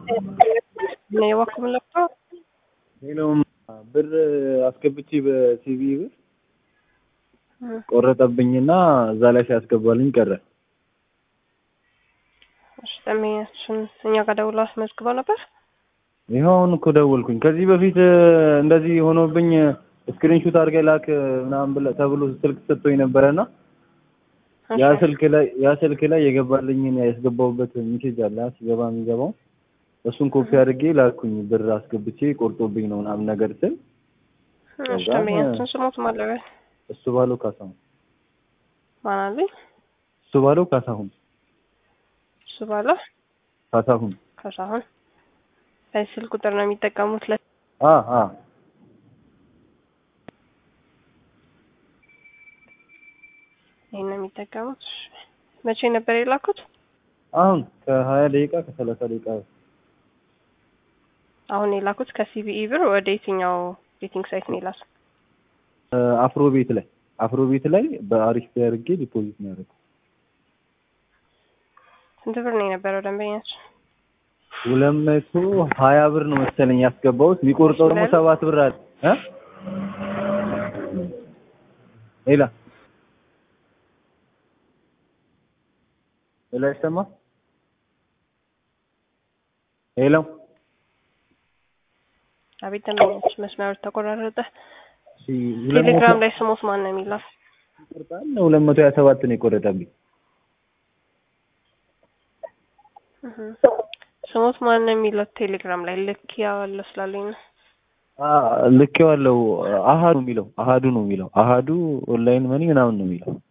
ነው ወክምለፈው ሌላውም ብር አስገብቼ በሲቪ ብር ቆረጠብኝና እዛ ላይ ሲያስገባልኝ ቀረ። እሺ ተመያችን እኛ ጋር ደውሎ አስመዝግበው ነበር። ይሄውን እኮ ደወልኩኝ ከዚህ በፊት እንደዚህ ሆኖብኝ ስክሪንሾት አድርገህ ላክ ምናምን ብለ ተብሎ ስልክ ሰጥቶኝ ነበርና ያ ስልክ ላይ የገባልኝን ያስገባውበት ሜሴጅ አለ ሲገባ የሚገባው እሱን ኮፒ አድርጌ ላኩኝ ብር አስገብቼ ቆርጦብኝ ነው ምናምን ነገር ስል እሺ ተመያችን ስሞት ማለት እሱ ባለው ካሳሁን ማናለኝ እሱ ባለው ካሳሁን ስልክ ቁጥር ነው የሚጠቀሙት ይሄን የሚጠቀሙት መቼ ነበር የላኩት? አሁን ከ20 ደቂቃ ከ30 ደቂቃ አሁን የላኩት ከሲቢኢ ብር ወደ የትኛው ቤቲንግ ሳይት ነው የላኩት? አፍሮቤት ላይ በአሪፍ ያርጌ ዲፖዚት ነው ያደረኩት። ስንት ብር ነው የነበረው ደንበኛችን? 220 ብር ነው መሰለኝ ያስገባሁት። ቢቆርጠው ደግሞ 7 ብር አለ ሌላ ይሰማ ሄሎ አቤት ተመልካች መስመር ተቆራረጠ። ቴሌግራም ላይ ስሞት ማን ነው የሚላክ? ቁርጣን 227 ነው የቆረጠብኝ። ስሞት ማን ነው የሚለው ቴሌግራም ላይ ልክ ያለው ስላለኝ ነው። ልክ ያለው አሃዱ ነው የሚለው አሃዱ ኦንላይን መኒ ምናምን ነው የሚለው